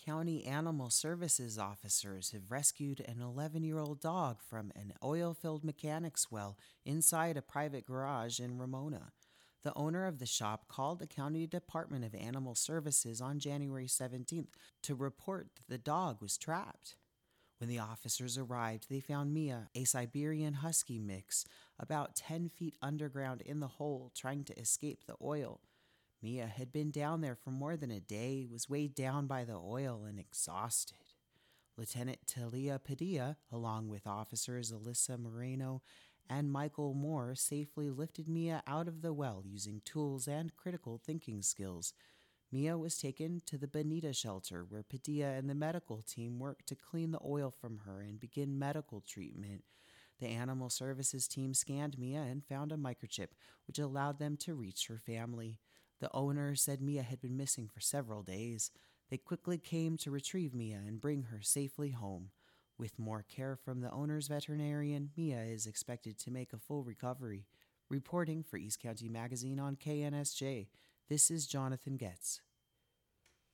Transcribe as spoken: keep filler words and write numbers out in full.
County Animal Services officers have rescued an eleven-year-old dog from an oil-filled mechanics well inside a private garage in Ramona. The owner of the shop called the County Department of Animal Services on January seventeenth to report that the dog was trapped. When the officers arrived, they found Mia, a Siberian Husky mix, about ten feet underground in the hole trying to escape the oil. Mia had been down there for more than a day, was weighed down by the oil and exhausted. Lieutenant Talia Padilla, along with officers Alyssa Moreno and Michael Moore, safely lifted Mia out of the well using tools and critical thinking skills. Mia was taken to the Bonita shelter, where Padilla and the medical team worked to clean the oil from her and begin medical treatment. The animal services team scanned Mia and found a microchip, which allowed them to reach her family. The owner said Mia had been missing for several days. They quickly came to retrieve Mia and bring her safely home. With more care from the owner's veterinarian, Mia is expected to make a full recovery. Reporting for East County Magazine on K N S J, this is Jonathan Getz.